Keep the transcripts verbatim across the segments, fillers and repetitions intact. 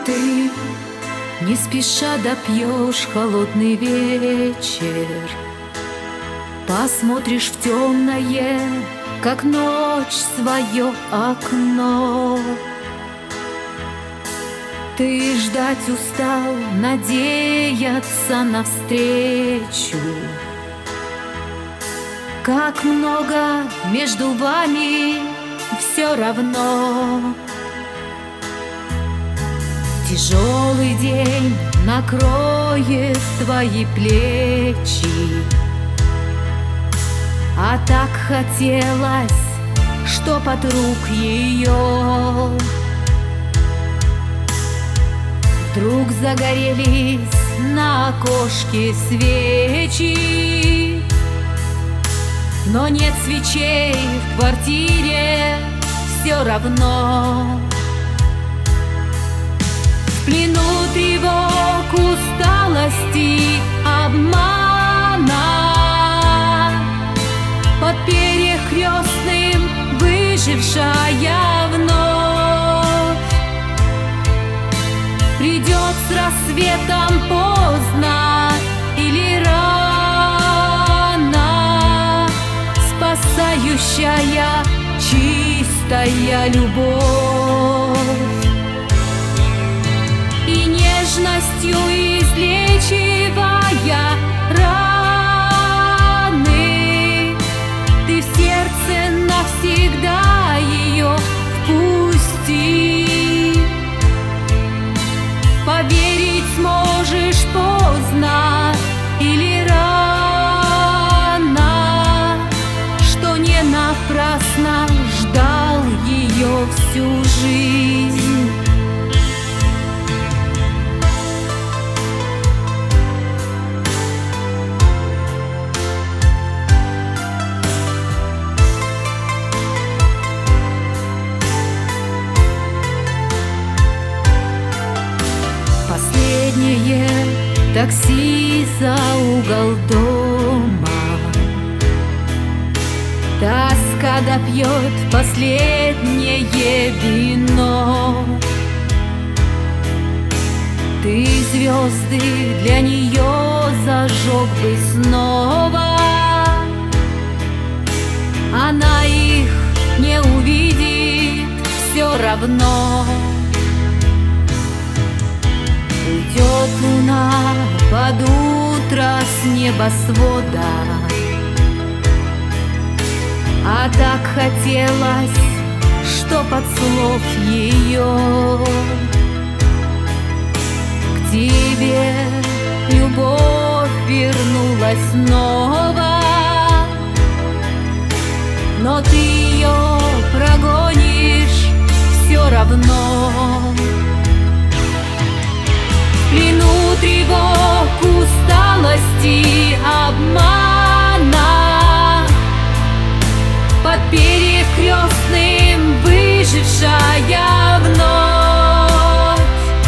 Ты не спеша допьешь холодный вечер, посмотришь в темное, как ночь, свое окно. Ты ждать устал, надеяться навстречу. Как много между вами все равно. Тяжелый день накроет твои плечи, а так хотелось, чтоб от рук ее вдруг загорелись на окошке свечи. Но нет свечей в квартире все равно. В плену тревог, усталости, обмана, под перекрестным выжившая вновь придет с рассветом поздно или рано, спасающая чистая любовь. И нежностью излечивая раны, ты в сердце навсегда ее впусти. Поверить сможешь поздно или рано, что не напрасно ждал ее всю жизнь. Последнее такси за угол дома, тоска допьет последнее вино. Ты звезды для нее зажег бы снова, она их не увидит все равно. Уйдет луна под утро с небосвода, а так хотелось, чтоб от слов ее к тебе любовь вернулась снова. Но ты ее прогонишь все равно. В плену тревог, усталости, обмана, под перекрестным выжившая вновь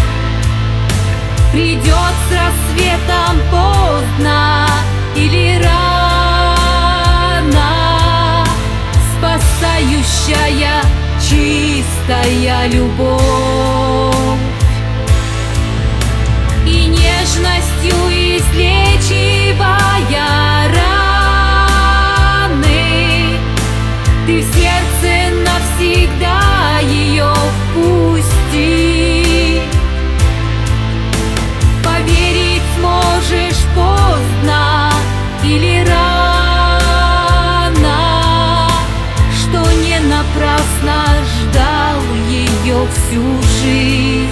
придет с рассветом поздно или рано, спасающая чистая любовь. И нежностью излечивая раны, ты в сердце навсегда ее впусти. Поверить сможешь поздно или рано, что не напрасно ждал ее всю жизнь.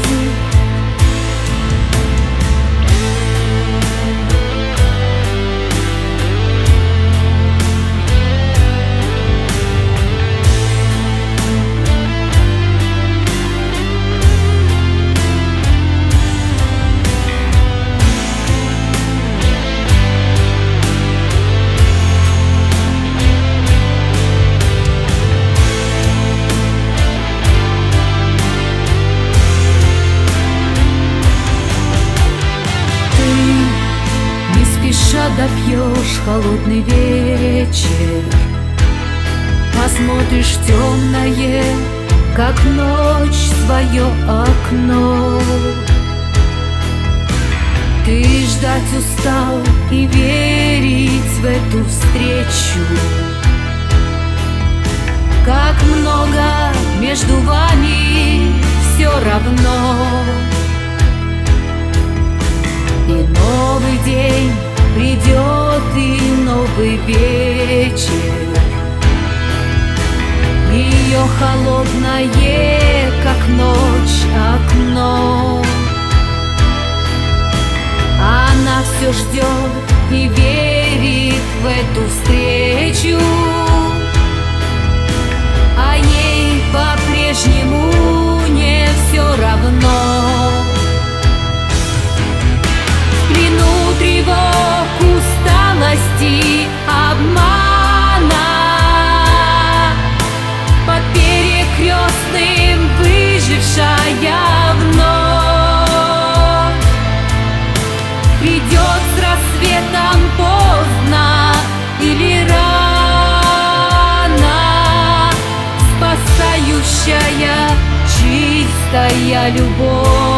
Допьешь холодный вечер, посмотришь в темное, как ночь, свое окно. устал и верить в эту встречу. Как много между вами все равно. И новый день придет, и новый вечер. Ее холодное, как ночь, окно. Она все ждет и верит в эту встречу, а ей по-прежнему не все равно. В плену тревог, усталости, обмана, под перекрестным выжившая вновь придет с рассветом поздно или рано, спасающая чистая любовь.